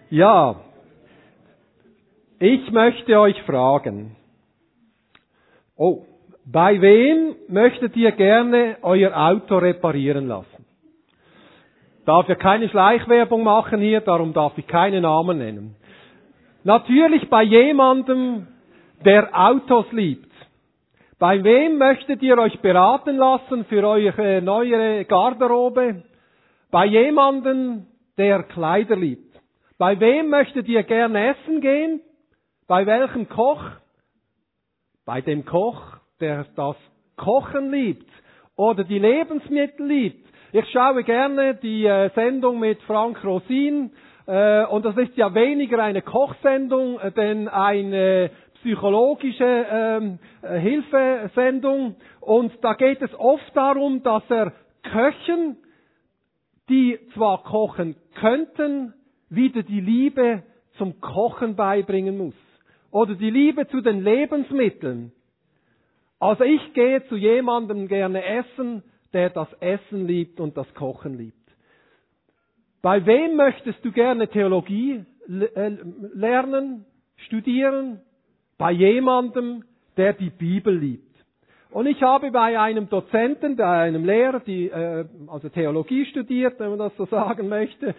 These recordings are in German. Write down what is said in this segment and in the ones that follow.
Ja, ich möchte euch fragen, bei wem möchtet ihr gerne euer Auto reparieren lassen? Darf ja keine Schleichwerbung machen hier, darum darf ich keine Namen nennen. Natürlich bei jemandem, der Autos liebt. Bei wem möchtet ihr euch beraten lassen für eure neue Garderobe? Bei jemandem, der Kleider liebt. Bei wem möchtet ihr gerne essen gehen? Bei welchem Koch? Bei dem Koch, der das Kochen liebt oder die Lebensmittel liebt. Ich schaue gerne die Sendung mit Frank Rosin und das ist ja weniger eine Kochsendung, denn eine psychologische Hilfesendung. Und da geht es oft darum, dass er Köchen, die zwar kochen könnten, wieder die Liebe zum Kochen beibringen muss. Oder die Liebe zu den Lebensmitteln. Also ich gehe zu jemandem gerne essen, der das Essen liebt und das Kochen liebt. Bei wem möchtest du gerne Theologie lernen, studieren? Bei jemandem, der die Bibel liebt. Und ich habe bei einem Dozenten, bei einem Lehrer, also Theologie studiert, wenn man das so sagen möchte,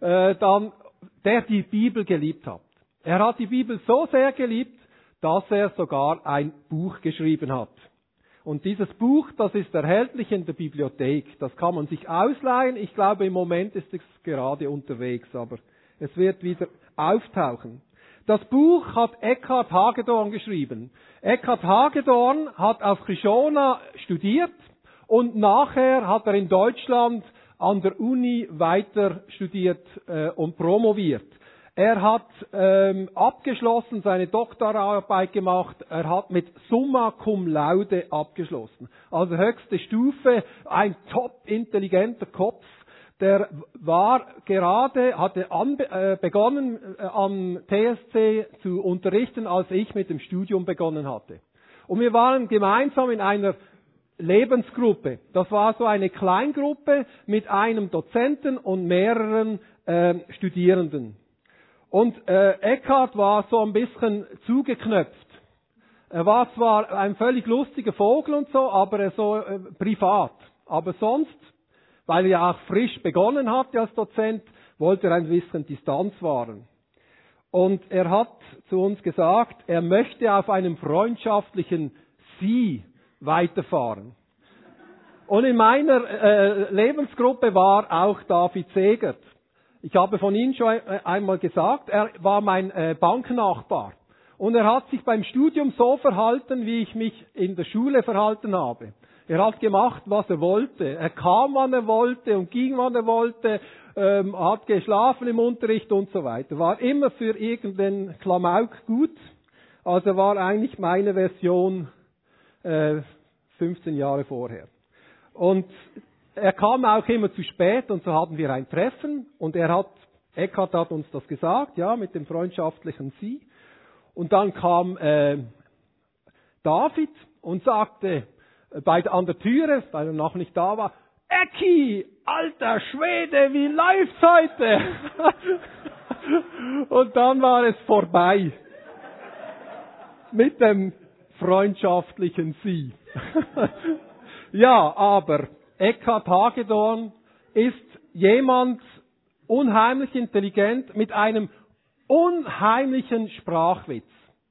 der die Bibel geliebt hat. Er hat die Bibel so sehr geliebt, dass er sogar ein Buch geschrieben hat. Und dieses Buch, das ist erhältlich in der Bibliothek. Das kann man sich ausleihen. Ich glaube, im Moment ist es gerade unterwegs, aber es wird wieder auftauchen. Das Buch hat Eckhard Hagedorn geschrieben. Eckhard Hagedorn hat auf Krishona studiert und nachher hat er in Deutschland an der Uni weiter studiert und promoviert. Er hat abgeschlossen, seine Doktorarbeit gemacht, er hat mit Summa Cum Laude abgeschlossen. Also höchste Stufe, ein top intelligenter Kopf. Der hatte begonnen am TSC zu unterrichten, als ich mit dem Studium begonnen hatte. Und wir waren gemeinsam in einer Lebensgruppe. Das war so eine Kleingruppe mit einem Dozenten und mehreren Studierenden. Und Eckhard war so ein bisschen zugeknöpft. Er war zwar ein völlig lustiger Vogel und so, aber so privat. Aber sonst, weil er ja auch frisch begonnen hatte als Dozent, wollte er ein bisschen Distanz wahren. Und er hat zu uns gesagt, er möchte auf einem freundschaftlichen Sie weiterfahren. Und in meiner Lebensgruppe war auch David Segert. Ich habe von ihm schon einmal gesagt, er war mein Banknachbar. Und er hat sich beim Studium so verhalten, wie ich mich in der Schule verhalten habe. Er hat gemacht, was er wollte. Er kam, wann er wollte und ging, wann er wollte, hat geschlafen im Unterricht und so weiter. War immer für irgendeinen Klamauk gut. Also war eigentlich meine Version 15 Jahre vorher. Und er kam auch immer zu spät und so hatten wir ein Treffen und Eckhard hat uns das gesagt, ja, mit dem freundschaftlichen Sie. Und dann kam David und sagte an der Türe, weil er noch nicht da war, Ecki, alter Schwede, wie läuft's heute? Und dann war es vorbei mit dem freundschaftlichen Sie. Ja, aber Eckhard Hagedorn ist jemand unheimlich intelligent mit einem unheimlichen Sprachwitz.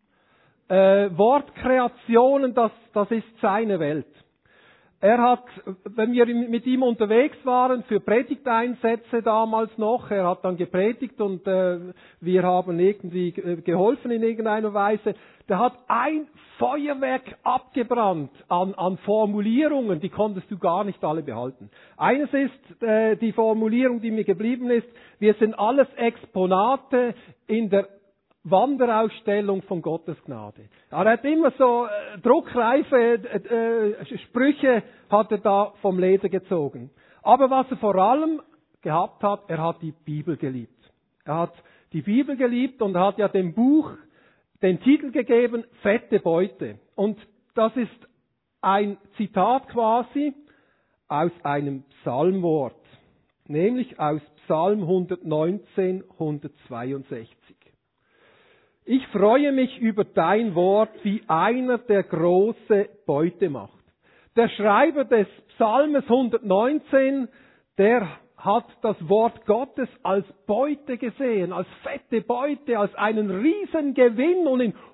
Wortkreationen, das ist seine Welt. Er hat, wenn wir mit ihm unterwegs waren, für Predigteinsätze damals noch, er hat dann gepredigt und wir haben irgendwie geholfen in irgendeiner Weise, der hat ein Feuerwerk abgebrannt an Formulierungen, die konntest du gar nicht alle behalten. Eines ist die Formulierung, die mir geblieben ist, wir sind alles Exponate in der Wanderausstellung von Gottes Gnade. Er hat immer so druckreife Sprüche hat er da vom Leder gezogen. Aber was er vor allem gehabt hat, er hat die Bibel geliebt. Er hat die Bibel geliebt und hat ja dem Buch den Titel gegeben, Fette Beute. Und das ist ein Zitat quasi aus einem Psalmwort, nämlich aus Psalm 119, 162. Ich freue mich über dein Wort, wie einer, der große Beute macht. Der Schreiber des Psalmes 119, der hat das Wort Gottes als Beute gesehen, als fette Beute, als einen Riesengewinn, und in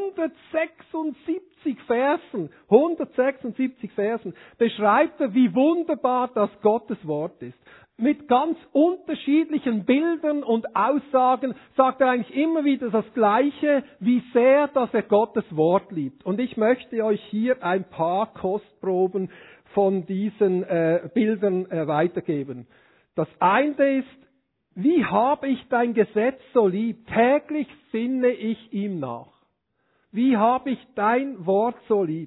176 Versen beschreibt er, wie wunderbar das Gottes Wort ist. Mit ganz unterschiedlichen Bildern und Aussagen sagt er eigentlich immer wieder das Gleiche, wie sehr, dass er Gottes Wort liebt. Und ich möchte euch hier ein paar Kostproben von diesen Bildern weitergeben. Das eine ist: Wie habe ich dein Gesetz so lieb? Täglich sinne ich ihm nach. Wie habe ich dein Wort so lieb?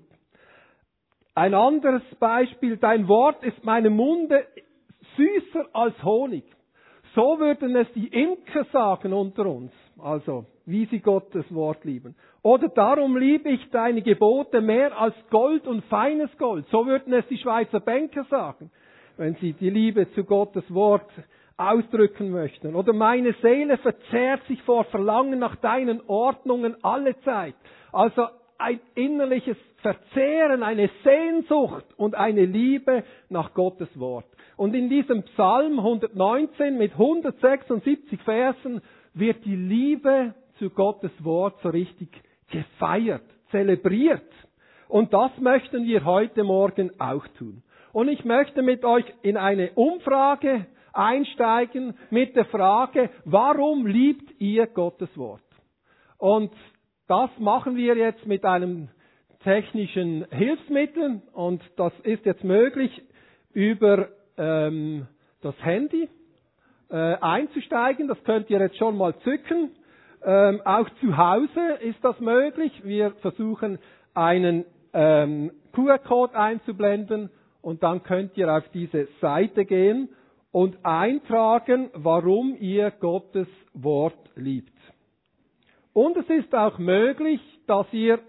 Ein anderes Beispiel: Dein Wort ist meinem Munde süßer als Honig. So würden es die Imker sagen unter uns, also wie sie Gottes Wort lieben. Oder darum liebe ich deine Gebote mehr als Gold und feines Gold. So würden es die Schweizer Banker sagen, wenn sie die Liebe zu Gottes Wort ausdrücken möchten. Oder meine Seele verzehrt sich vor Verlangen nach deinen Ordnungen alle Zeit. Also ein innerliches Verzehren, eine Sehnsucht und eine Liebe nach Gottes Wort. Und in diesem Psalm 119 mit 176 Versen wird die Liebe zu Gottes Wort so richtig gefeiert, zelebriert. Und das möchten wir heute Morgen auch tun. Und ich möchte mit euch in eine Umfrage einsteigen mit der Frage: Warum liebt ihr Gottes Wort? Und das machen wir jetzt mit einem technischen Hilfsmittel, und das ist jetzt möglich, über das Handy einzusteigen. Das könnt ihr jetzt schon mal zücken. Auch zu Hause ist das möglich. Wir versuchen einen QR-Code einzublenden, und dann könnt ihr auf diese Seite gehen und eintragen, warum ihr Gottes Wort liebt. Und es ist auch möglich, dass ihr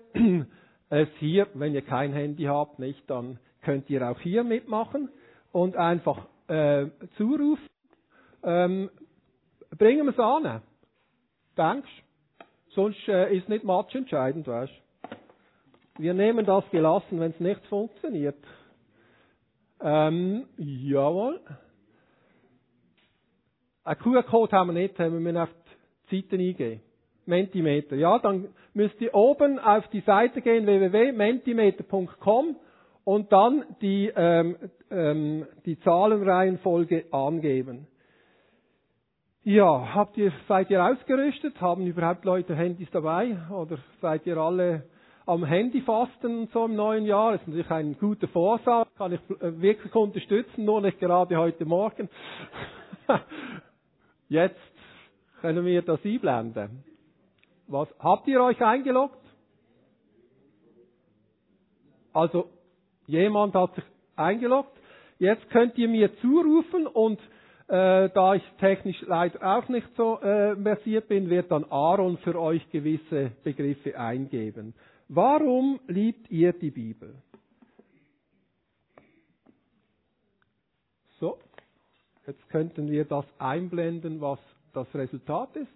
es hier, wenn ihr kein Handy habt, nicht, dann könnt ihr auch hier mitmachen und einfach zurufen. Bringen wir es an. Denkst? Sonst ist nicht matchentscheidend, weißt? Wir nehmen das gelassen, wenn es nicht funktioniert. Jawohl. Ein QR-Code haben wir nicht, wir müssen auf die Seite eingehen. Mentimeter. Ja, dann müsst ihr oben auf die Seite gehen, www.mentimeter.com, und dann die Zahlenreihenfolge angeben. Ja, seid ihr ausgerüstet? Haben überhaupt Leute Handys dabei? Oder seid ihr alle am Handyfasten so im neuen Jahr? Das ist natürlich ein guter Vorsatz, kann ich wirklich unterstützen, nur nicht gerade heute Morgen. Jetzt können wir das einblenden. Was? Habt ihr euch eingeloggt? Also, jemand hat sich eingeloggt. Jetzt könnt ihr mir zurufen, und da ich technisch leider auch nicht so versiert bin, wird dann Aaron für euch gewisse Begriffe eingeben. Warum liebt ihr die Bibel? So, jetzt könnten wir das einblenden, was das Resultat ist.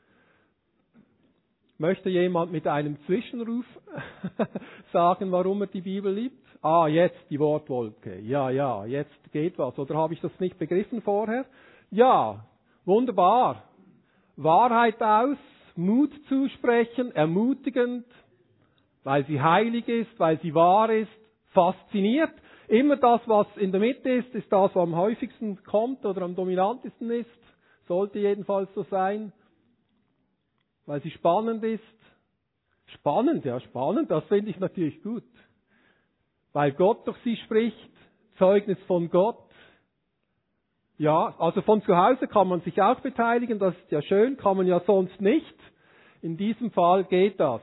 Möchte jemand mit einem Zwischenruf sagen, warum er die Bibel liebt? Ah, jetzt die Wortwolke. Ja, jetzt geht was. Oder habe ich das nicht begriffen vorher? Ja, wunderbar. Wahrheit aus, Mut zusprechen, ermutigend, weil sie heilig ist, weil sie wahr ist, fasziniert. Immer das, was in der Mitte ist, ist das, was am häufigsten kommt oder am dominantesten ist. Sollte jedenfalls so sein. Weil sie spannend ist. Spannend, das finde ich natürlich gut. Weil Gott durch sie spricht, Zeugnis von Gott. Ja, also von zu Hause kann man sich auch beteiligen, das ist ja schön, kann man ja sonst nicht. In diesem Fall geht das.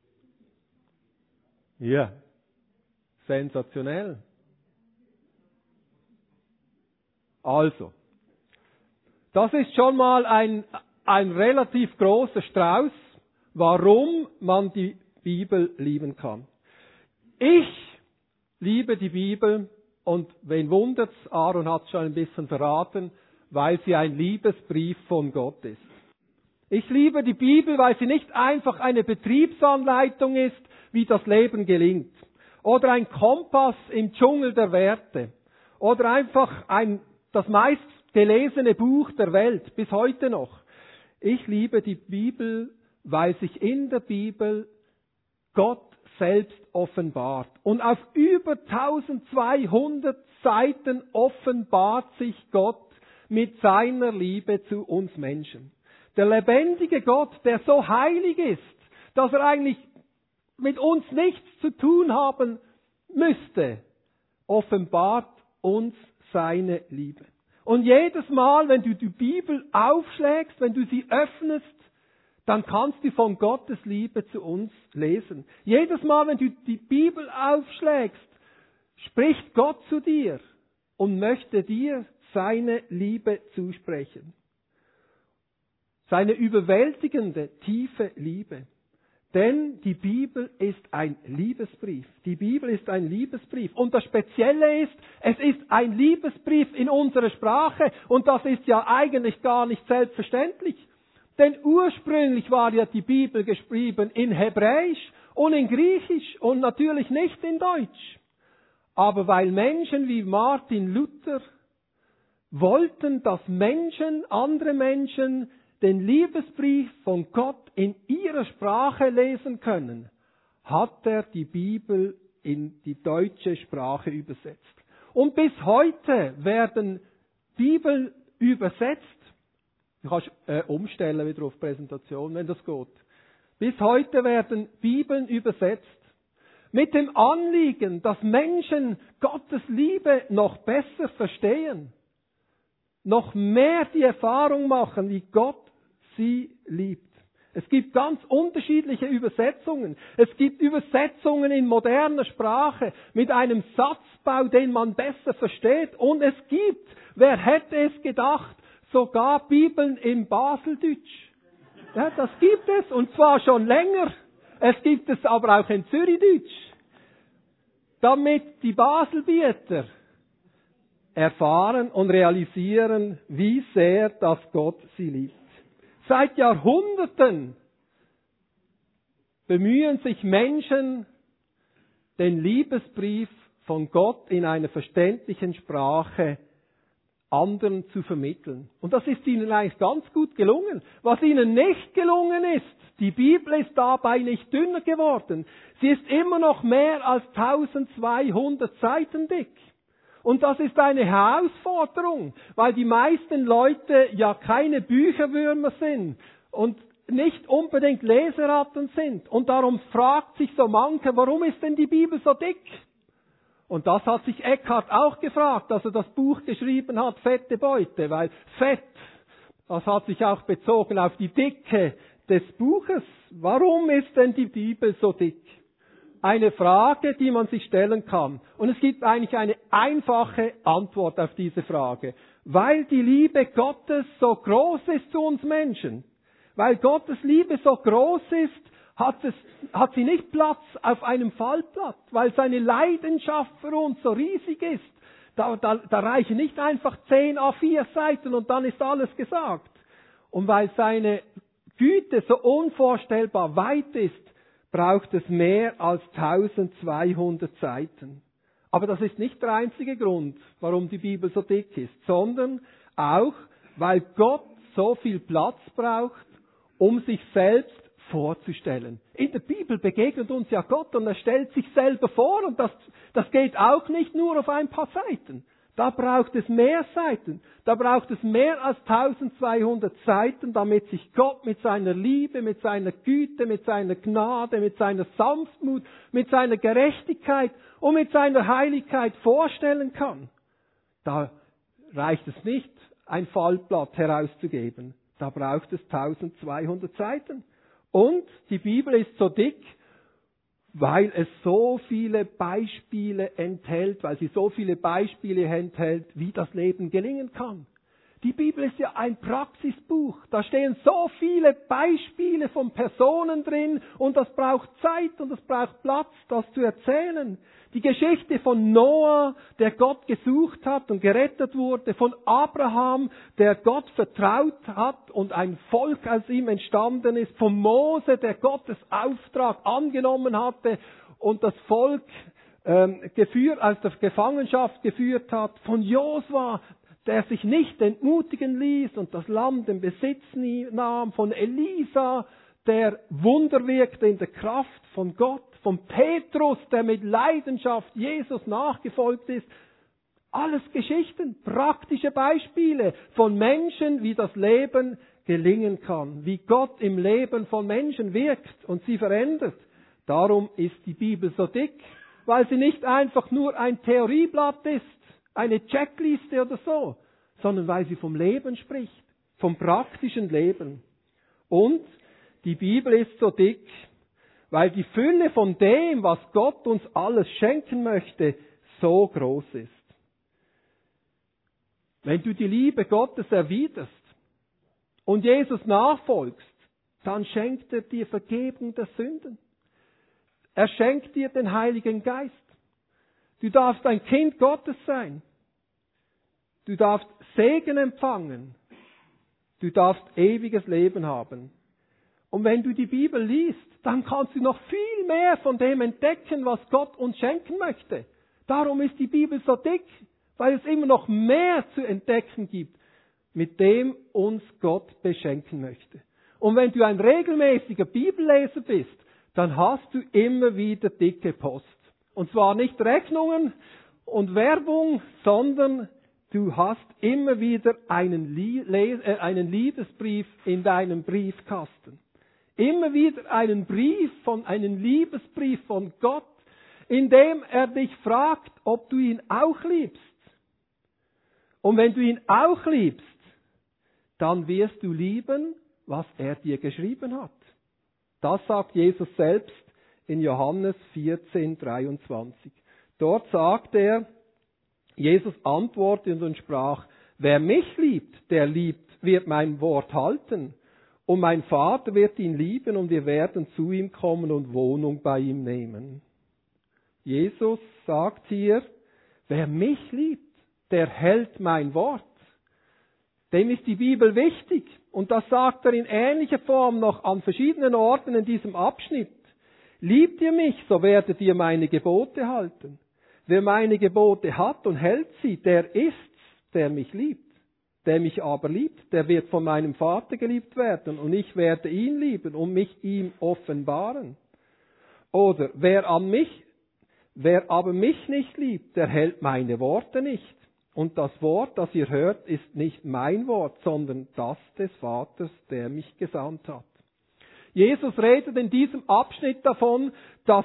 Ja, sensationell. Also, das ist schon mal ein relativ großer Strauß, warum man die Bibel lieben kann. Ich liebe die Bibel, und wen wundert's, Aaron hat es schon ein bisschen verraten, weil sie ein Liebesbrief von Gott ist. Ich liebe die Bibel, weil sie nicht einfach eine Betriebsanleitung ist, wie das Leben gelingt. Oder ein Kompass im Dschungel der Werte. Oder einfach das meistgelesene Buch der Welt, bis heute noch. Ich liebe die Bibel, weil sich in der Bibel Gott selbst offenbart. Und auf über 1200 Seiten offenbart sich Gott mit seiner Liebe zu uns Menschen. Der lebendige Gott, der so heilig ist, dass er eigentlich mit uns nichts zu tun haben müsste, offenbart uns seine Liebe. Und jedes Mal, wenn du die Bibel aufschlägst, wenn du sie öffnest, dann kannst du von Gottes Liebe zu uns lesen. Jedes Mal, wenn du die Bibel aufschlägst, spricht Gott zu dir und möchte dir seine Liebe zusprechen. Seine überwältigende, tiefe Liebe. Denn die Bibel ist ein Liebesbrief. Die Bibel ist ein Liebesbrief. Und das Spezielle ist, es ist ein Liebesbrief in unserer Sprache. Und das ist ja eigentlich gar nicht selbstverständlich. Denn ursprünglich war ja die Bibel geschrieben in Hebräisch und in Griechisch und natürlich nicht in Deutsch. Aber weil Menschen wie Martin Luther wollten, dass andere Menschen, den Liebesbrief von Gott in ihrer Sprache lesen können, hat er die Bibel in die deutsche Sprache übersetzt. Und bis heute werden Bibeln übersetzt. Du kannst umstellen wieder auf Präsentation, wenn das geht. Bis heute werden Bibeln übersetzt mit dem Anliegen, dass Menschen Gottes Liebe noch besser verstehen, noch mehr die Erfahrung machen, wie Gott sie liebt. Es gibt ganz unterschiedliche Übersetzungen. Es gibt Übersetzungen in moderner Sprache mit einem Satzbau, den man besser versteht. Und es gibt, wer hätte es gedacht, sogar Bibeln im Baseldeutsch. Ja, das gibt es, und zwar schon länger. Es gibt es aber auch in Zürichdeutsch. Damit die Baselbieter erfahren und realisieren, wie sehr das Gott sie liebt. Seit Jahrhunderten bemühen sich Menschen, den Liebesbrief von Gott in einer verständlichen Sprache anderen zu vermitteln. Und das ist ihnen eigentlich ganz gut gelungen. Was ihnen nicht gelungen ist, die Bibel ist dabei nicht dünner geworden. Sie ist immer noch mehr als 1200 Seiten dick. Und das ist eine Herausforderung, weil die meisten Leute ja keine Bücherwürmer sind und nicht unbedingt Leseratten sind. Und darum fragt sich so mancher, warum ist denn die Bibel so dick? Und das hat sich Eckhart auch gefragt, als er das Buch geschrieben hat, Fette Beute, weil Fett, das hat sich auch bezogen auf die Dicke des Buches. Warum ist denn die Bibel so dick? Eine Frage, die man sich stellen kann. Und es gibt eigentlich eine einfache Antwort auf diese Frage. Weil die Liebe Gottes so groß ist zu uns Menschen, weil Gottes Liebe so groß ist, hat sie nicht Platz auf einem Fallblatt, weil seine Leidenschaft für uns so riesig ist. Da reichen nicht einfach 10 A4 Seiten und dann ist alles gesagt. Und weil seine Güte so unvorstellbar weit ist, braucht es mehr als 1200 Seiten. Aber das ist nicht der einzige Grund, warum die Bibel so dick ist, sondern auch, weil Gott so viel Platz braucht, um sich selbst vorzustellen. In der Bibel begegnet uns ja Gott und er stellt sich selber vor und das geht auch nicht nur auf ein paar Seiten. Da braucht es mehr Seiten. Da braucht es mehr als 1200 Seiten, damit sich Gott mit seiner Liebe, mit seiner Güte, mit seiner Gnade, mit seiner Sanftmut, mit seiner Gerechtigkeit und mit seiner Heiligkeit vorstellen kann. Da reicht es nicht, ein Fallblatt herauszugeben. Da braucht es 1200 Seiten. Und die Bibel ist so dick, weil es so viele Beispiele enthält, weil sie so viele Beispiele enthält, wie das Leben gelingen kann. Die Bibel ist ja ein Praxisbuch. Da stehen so viele Beispiele von Personen drin und das braucht Zeit und das braucht Platz, das zu erzählen. Die Geschichte von Noah, der Gott gesucht hat und gerettet wurde, von Abraham, der Gott vertraut hat und ein Volk aus ihm entstanden ist, von Mose, der Gottes Auftrag angenommen hatte und das Volk aus der Gefangenschaft geführt hat, von Josua, der sich nicht entmutigen ließ und das Land in Besitz nahm, von Elisa, der Wunder wirkte in der Kraft von Gott, von Petrus, der mit Leidenschaft Jesus nachgefolgt ist. Alles Geschichten, praktische Beispiele von Menschen, wie das Leben gelingen kann, wie Gott im Leben von Menschen wirkt und sie verändert. Darum ist die Bibel so dick, weil sie nicht einfach nur ein Theorieblatt ist, eine Checkliste oder so, sondern weil sie vom Leben spricht, vom praktischen Leben. Und die Bibel ist so dick, weil die Fülle von dem, was Gott uns alles schenken möchte, so groß ist. Wenn du die Liebe Gottes erwiderst und Jesus nachfolgst, dann schenkt er dir Vergebung der Sünden. Er schenkt dir den Heiligen Geist. Du darfst ein Kind Gottes sein. Du darfst Segen empfangen. Du darfst ewiges Leben haben. Und wenn du die Bibel liest, dann kannst du noch viel mehr von dem entdecken, was Gott uns schenken möchte. Darum ist die Bibel so dick, weil es immer noch mehr zu entdecken gibt, mit dem uns Gott beschenken möchte. Und wenn du ein regelmäßiger Bibelleser bist, dann hast du immer wieder dicke Post. Und zwar nicht Rechnungen und Werbung, sondern du hast immer wieder einen Liebesbrief in deinem Briefkasten. Immer wieder einen Liebesbrief von Gott, in dem er dich fragt, ob du ihn auch liebst. Und wenn du ihn auch liebst, dann wirst du lieben, was er dir geschrieben hat. Das sagt Jesus selbst in Johannes 14,23. Dort sagt er, Jesus antwortete und sprach, wer mich liebt, der wird mein Wort halten. Und mein Vater wird ihn lieben und wir werden zu ihm kommen und Wohnung bei ihm nehmen. Jesus sagt hier, wer mich liebt, der hält mein Wort. Dem ist die Bibel wichtig. Und das sagt er in ähnlicher Form noch an verschiedenen Orten in diesem Abschnitt. Liebt ihr mich, so werdet ihr meine Gebote halten. Wer meine Gebote hat und hält sie, der ist's, der mich liebt. Der mich aber liebt, der wird von meinem Vater geliebt werden und ich werde ihn lieben und mich ihm offenbaren. Oder wer aber mich nicht liebt, der hält meine Worte nicht. Und das Wort, das ihr hört, ist nicht mein Wort, sondern das des Vaters, der mich gesandt hat. Jesus redet in diesem Abschnitt davon, dass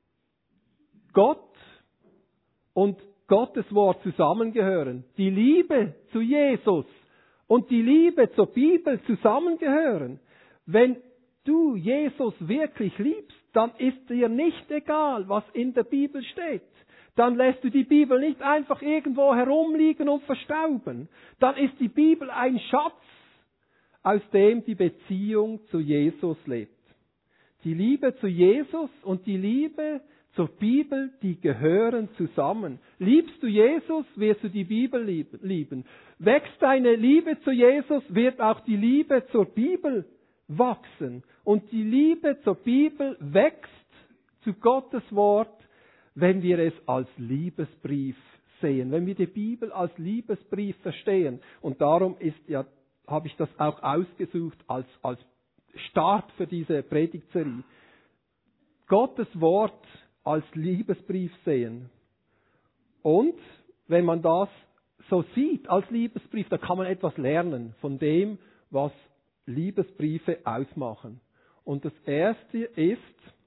Gott und Gottes Wort zusammengehören. Die Liebe zu Jesus und die Liebe zur Bibel zusammengehören. Wenn du Jesus wirklich liebst, dann ist dir nicht egal, was in der Bibel steht. Dann lässt du die Bibel nicht einfach irgendwo herumliegen und verstauben. Dann ist die Bibel ein Schatz, aus dem die Beziehung zu Jesus lebt. Die Liebe zu Jesus und die Liebe zur Bibel, die gehören zusammen. Liebst du Jesus, wirst du die Bibel lieben. Wächst deine Liebe zu Jesus, wird auch die Liebe zur Bibel wachsen. Und die Liebe zur Bibel wächst zu Gottes Wort, wenn wir es als Liebesbrief sehen, wenn wir die Bibel als Liebesbrief verstehen. Und darum habe ich das auch ausgesucht als Start für diese Predigtserie. Gottes Wort als Liebesbrief sehen. Und wenn man das so sieht als Liebesbrief, dann kann man etwas lernen von dem, was Liebesbriefe ausmachen. Und das erste ist,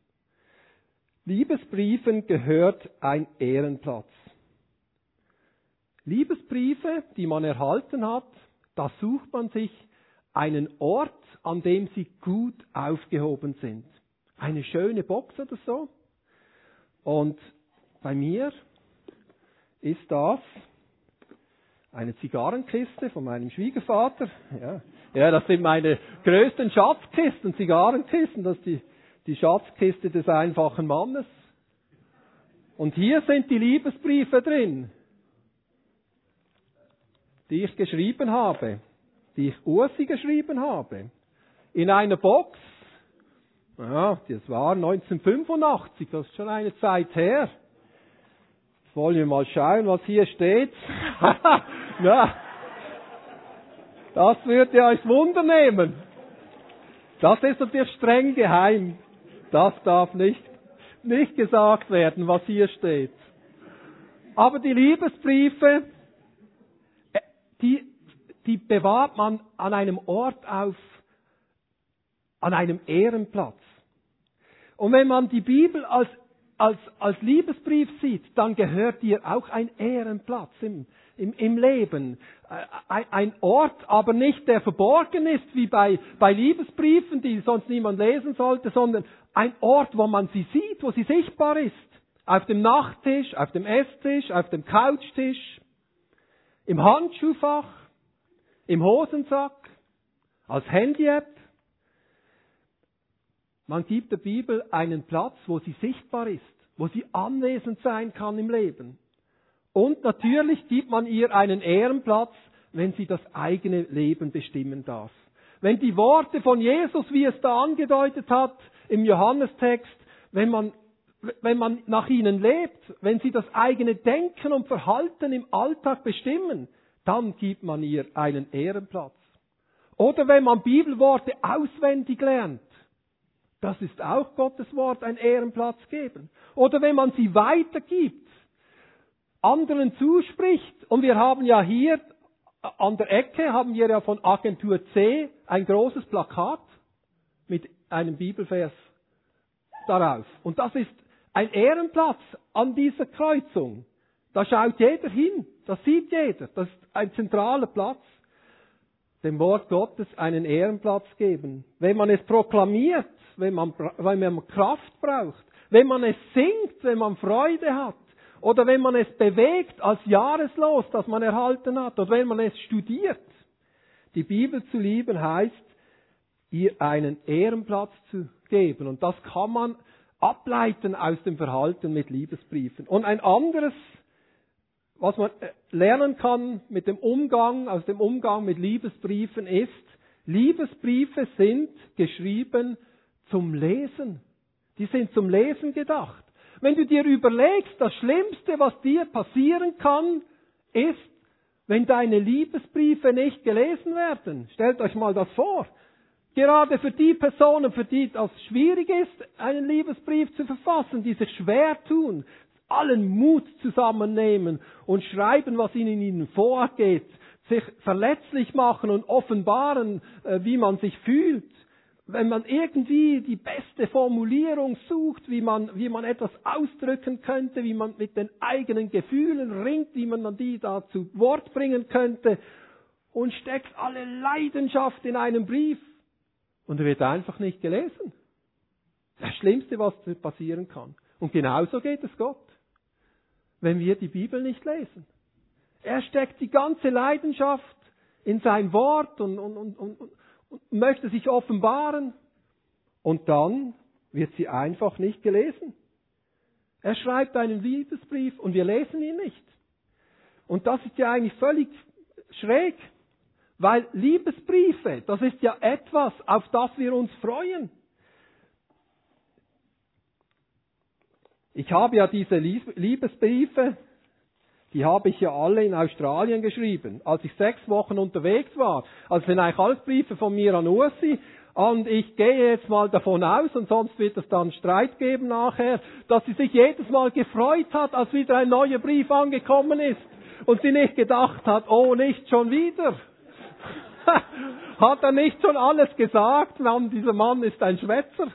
Liebesbriefen gehört ein Ehrenplatz. Liebesbriefe, die man erhalten hat, da sucht man sich einen Ort, an dem sie gut aufgehoben sind. Eine schöne Box oder so. Und bei mir ist das eine Zigarrenkiste von meinem Schwiegervater. Ja, das sind meine größten Schatzkisten, Zigarrenkisten. Das ist die Schatzkiste des einfachen Mannes. Und hier sind die Liebesbriefe drin, die ich geschrieben habe, die ich Ursi geschrieben habe. In einer Box. Ja, das war 1985, das ist schon eine Zeit her. Jetzt wollen wir mal schauen, was hier steht. Ja, das würde euch Wunder nehmen. Das ist natürlich streng geheim. Das darf nicht gesagt werden, was hier steht. Aber die Liebesbriefe, die bewahrt man an einem Ort auf, an einem Ehrenplatz. Und wenn man die Bibel als Liebesbrief sieht, dann gehört ihr auch ein Ehrenplatz im Leben. Ein Ort, aber nicht der verborgen ist, wie bei Liebesbriefen, die sonst niemand lesen sollte, sondern ein Ort, wo man sie sieht, wo sie sichtbar ist. Auf dem Nachttisch, auf dem Esstisch, auf dem Couchtisch, im Handschuhfach, im Hosensack, als Handy-App. Man gibt der Bibel einen Platz, wo sie sichtbar ist, wo sie anwesend sein kann im Leben. Und natürlich gibt man ihr einen Ehrenplatz, wenn sie das eigene Leben bestimmen darf. Wenn die Worte von Jesus, wie es da angedeutet hat, im Johannestext, wenn man nach ihnen lebt, wenn sie das eigene Denken und Verhalten im Alltag bestimmen, dann gibt man ihr einen Ehrenplatz. Oder wenn man Bibelworte auswendig lernt, das ist auch Gottes Wort, ein Ehrenplatz geben. Oder wenn man sie weitergibt, anderen zuspricht. Und wir haben ja hier an der Ecke, haben wir ja von Agentur C ein großes Plakat mit einem Bibelvers darauf. Und das ist ein Ehrenplatz an dieser Kreuzung. Da schaut jeder hin, das sieht jeder. Das ist ein zentraler Platz. Dem Wort Gottes einen Ehrenplatz geben. Wenn man es proklamiert, wenn man Kraft braucht, wenn man es singt, wenn man Freude hat, oder wenn man es bewegt als Jahreslos, das man erhalten hat, oder wenn man es studiert. Die Bibel zu lieben heißt, ihr einen Ehrenplatz zu geben. Und das kann man ableiten aus dem Verhalten mit Liebesbriefen. Und ein anderes, was man lernen kann aus dem Umgang mit Liebesbriefen ist, Liebesbriefe sind geschrieben zum Lesen. Die sind zum Lesen gedacht. Wenn du dir überlegst, das Schlimmste, was dir passieren kann, ist, wenn deine Liebesbriefe nicht gelesen werden. Stellt euch mal das vor. Gerade für die Personen, für die das schwierig ist, einen Liebesbrief zu verfassen, die sich schwer tun, allen Mut zusammennehmen und schreiben, was in ihnen vorgeht, sich verletzlich machen und offenbaren, wie man sich fühlt. Wenn man irgendwie die beste Formulierung sucht, wie man etwas ausdrücken könnte, wie man mit den eigenen Gefühlen ringt, wie man die da zu Wort bringen könnte und steckt alle Leidenschaft in einen Brief und er wird einfach nicht gelesen. Das Schlimmste, was passieren kann. Und genauso geht es Gott, wenn wir die Bibel nicht lesen. Er steckt die ganze Leidenschaft in sein Wort und möchte sich offenbaren und dann wird sie einfach nicht gelesen. Er schreibt einen Liebesbrief und wir lesen ihn nicht. Und das ist ja eigentlich völlig schräg, weil Liebesbriefe, das ist ja etwas, auf das wir uns freuen. Ich habe ja diese Liebesbriefe, die habe ich ja alle in Australien geschrieben, als ich 6 Wochen unterwegs war. Also sind eigentlich alles Briefe von mir an Ursi. Und ich gehe jetzt mal davon aus, und sonst wird es dann Streit geben nachher, dass sie sich jedes Mal gefreut hat, als wieder ein neuer Brief angekommen ist. Und sie nicht gedacht hat, oh, nicht schon wieder. Hat er nicht schon alles gesagt? Mann, dieser Mann ist ein Schwätzer.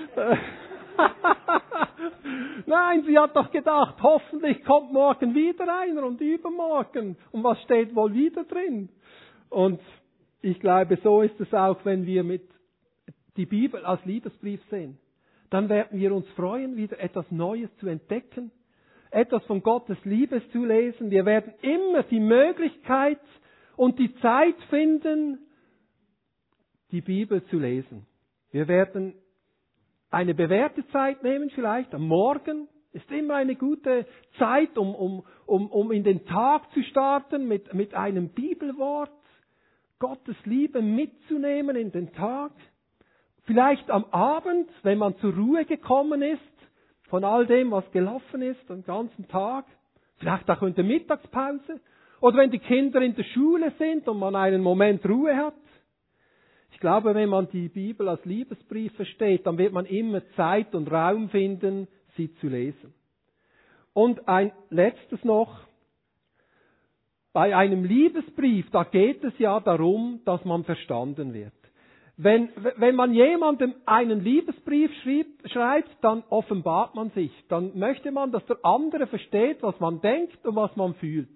Nein, sie hat doch gedacht, hoffentlich kommt morgen wieder einer und übermorgen. Und was steht wohl wieder drin? Und ich glaube, so ist es auch, wenn wir mit die Bibel als Liebesbrief sehen. Dann werden wir uns freuen, wieder etwas Neues zu entdecken. etwas von Gottes Liebe zu lesen. Wir werden immer die Möglichkeit und die Zeit finden, die Bibel zu lesen. Wir werden eine bewährte Zeit nehmen vielleicht. Am Morgen ist immer eine gute Zeit, um in den Tag zu starten mit einem Bibelwort. Gottes Liebe mitzunehmen in den Tag. Vielleicht am Abend, wenn man zur Ruhe gekommen ist, von all dem, was gelaufen ist, den ganzen Tag. Vielleicht auch in der Mittagspause. Oder wenn die Kinder in der Schule sind und man einen Moment Ruhe hat. Ich glaube, wenn man die Bibel als Liebesbrief versteht, dann wird man immer Zeit und Raum finden, sie zu lesen. Und ein letztes noch. Bei einem Liebesbrief, da geht es ja darum, dass man verstanden wird. Wenn man jemandem einen Liebesbrief schreibt, dann offenbart man sich. Dann möchte man, dass der andere versteht, was man denkt und was man fühlt.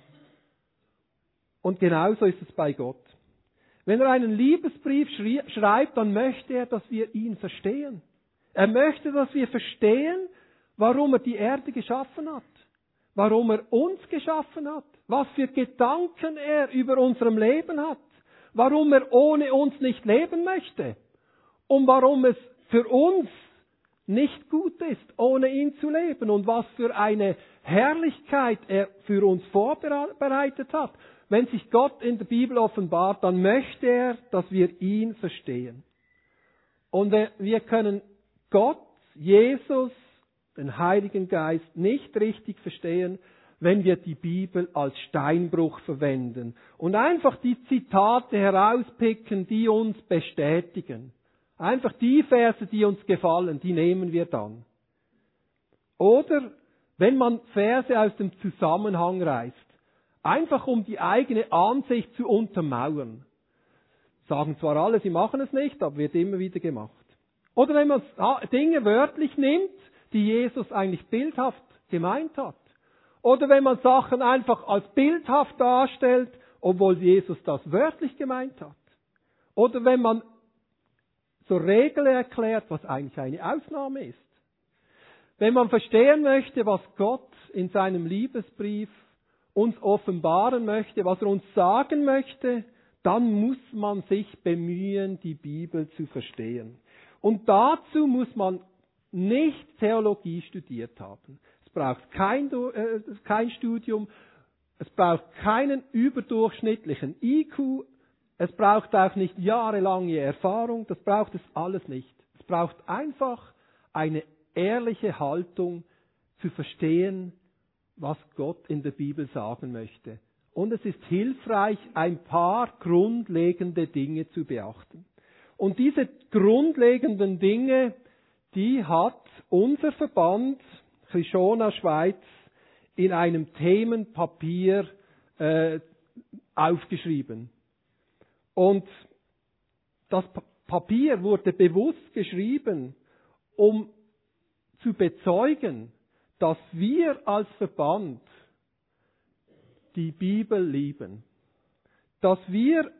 Und genauso ist es bei Gott. Wenn er einen Liebesbrief schreibt, dann möchte er, dass wir ihn verstehen. Er möchte, dass wir verstehen, warum er die Erde geschaffen hat. Warum er uns geschaffen hat. Was für Gedanken er über unserem Leben hat. Warum er ohne uns nicht leben möchte. Und warum es für uns nicht gut ist, ohne ihn zu leben. Und was für eine Herrlichkeit er für uns vorbereitet hat. Wenn sich Gott in der Bibel offenbart, dann möchte er, dass wir ihn verstehen. Und wir können Gott, Jesus, den Heiligen Geist nicht richtig verstehen, wenn wir die Bibel als Steinbruch verwenden und einfach die Zitate herauspicken, die uns bestätigen. Einfach die Verse, die uns gefallen, die nehmen wir dann. Oder wenn man Verse aus dem Zusammenhang reißt, einfach um die eigene Ansicht zu untermauern. Sagen zwar alle, sie machen es nicht, aber wird immer wieder gemacht. Oder wenn man Dinge wörtlich nimmt, die Jesus eigentlich bildhaft gemeint hat. Oder wenn man Sachen einfach als bildhaft darstellt, obwohl Jesus das wörtlich gemeint hat. Oder wenn man zur Regel erklärt, was eigentlich eine Ausnahme ist. Wenn man verstehen möchte, was Gott in seinem Liebesbrief uns offenbaren möchte, was er uns sagen möchte, dann muss man sich bemühen, die Bibel zu verstehen. Und dazu muss man nicht Theologie studiert haben. Es braucht kein Studium, es braucht keinen überdurchschnittlichen IQ, es braucht auch nicht jahrelange Erfahrung, das braucht es alles nicht. Es braucht einfach eine ehrliche Haltung zu verstehen, was Gott in der Bibel sagen möchte. Und es ist hilfreich, ein paar grundlegende Dinge zu beachten. Und diese grundlegenden Dinge, die hat unser Verband Krishona Schweiz in einem Themenpapier aufgeschrieben. Und das Papier wurde bewusst geschrieben, um zu bezeugen, dass wir als Verband die Bibel lieben. Dass wir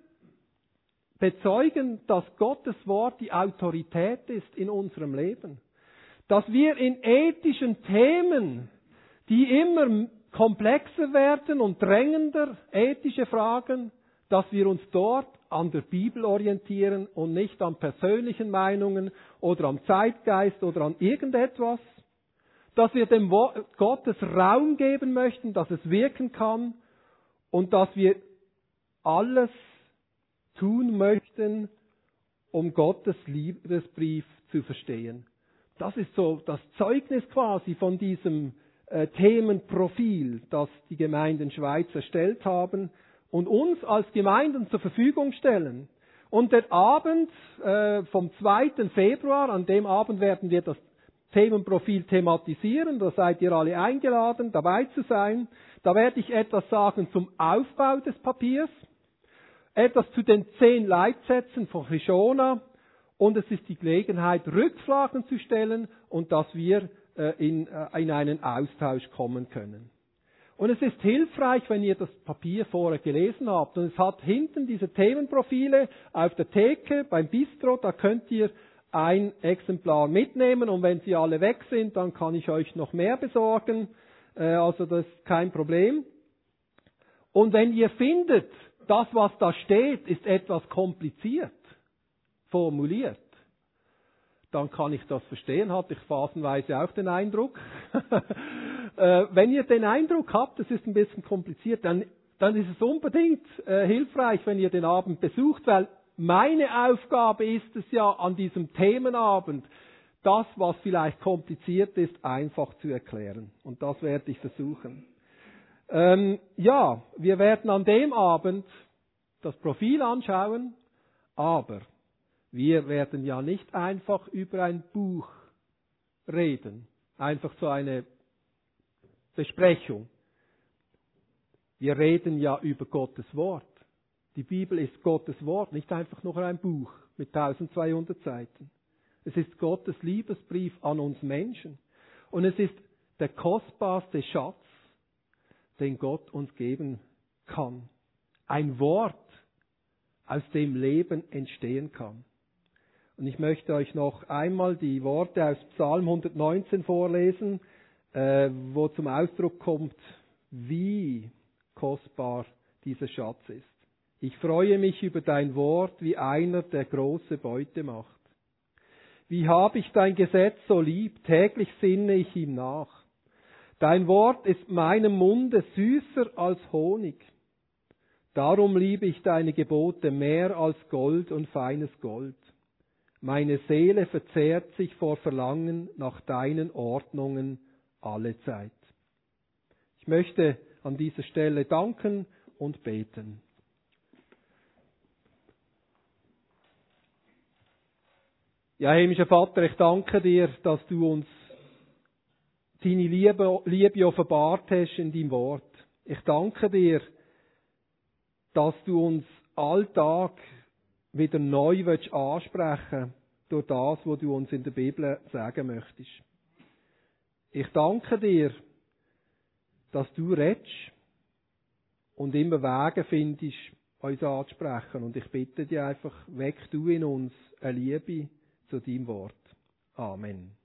bezeugen, dass Gottes Wort die Autorität ist in unserem Leben. Dass wir in ethischen Themen, die immer komplexer werden und drängender, ethische Fragen, dass wir uns dort an der Bibel orientieren und nicht an persönlichen Meinungen oder am Zeitgeist oder an irgendetwas. Dass wir dem Wort Gottes Raum geben möchten, dass es wirken kann und dass wir alles tun möchten, um Gottes Liebesbrief zu verstehen. Das ist so das Zeugnis quasi von diesem Themenprofil, das die Gemeinden Schweiz erstellt haben und uns als Gemeinden zur Verfügung stellen. Und der Abend vom 2. Februar, an dem Abend werden wir das Themenprofil thematisieren, da seid ihr alle eingeladen, dabei zu sein. Da werde ich etwas sagen zum Aufbau des Papiers, etwas zu den 10 Leitsätzen von Krishona und es ist die Gelegenheit, Rückfragen zu stellen und dass wir in einen Austausch kommen können. Und es ist hilfreich, wenn ihr das Papier vorher gelesen habt. Und es hat hinten diese Themenprofile auf der Theke beim Bistro, da könnt ihr ein Exemplar mitnehmen und wenn sie alle weg sind, dann kann ich euch noch mehr besorgen. Also das ist kein Problem. Und wenn ihr findet, das, was da steht, ist etwas kompliziert formuliert, dann kann ich das verstehen, hatte ich phasenweise auch den Eindruck. Wenn ihr den Eindruck habt, es ist ein bisschen kompliziert, dann ist es unbedingt hilfreich, wenn ihr den Abend besucht, weil meine Aufgabe ist es ja, an diesem Themenabend das, was vielleicht kompliziert ist, einfach zu erklären. Und das werde ich versuchen. Wir werden an dem Abend das Profil anschauen, aber wir werden ja nicht einfach über ein Buch reden, einfach so eine Besprechung. Wir reden ja über Gottes Wort. Die Bibel ist Gottes Wort, nicht einfach nur ein Buch mit 1200 Seiten. Es ist Gottes Liebesbrief an uns Menschen. Und es ist der kostbarste Schatz, den Gott uns geben kann. Ein Wort, aus dem Leben entstehen kann. Und ich möchte euch noch einmal die Worte aus Psalm 119 vorlesen, wo zum Ausdruck kommt, wie kostbar dieser Schatz ist. Ich freue mich über dein Wort wie einer, der große Beute macht. Wie habe ich dein Gesetz so lieb, täglich sinne ich ihm nach. Dein Wort ist meinem Munde süßer als Honig. Darum liebe ich deine Gebote mehr als Gold und feines Gold. Meine Seele verzehrt sich vor Verlangen nach deinen Ordnungen alle Zeit. Ich möchte an dieser Stelle danken und beten. Ja, himmlischer Vater, ich danke dir, dass du uns deine Liebe offenbart hast in deinem Wort. Ich danke dir, dass du uns alltag wieder neu ansprechen willst durch das, was du uns in der Bibel sagen möchtest. Ich danke dir, dass du redest und immer Wege findest, uns anzusprechen. Und ich bitte dich einfach, weck du in uns eine Liebe zu deinem Wort. Amen.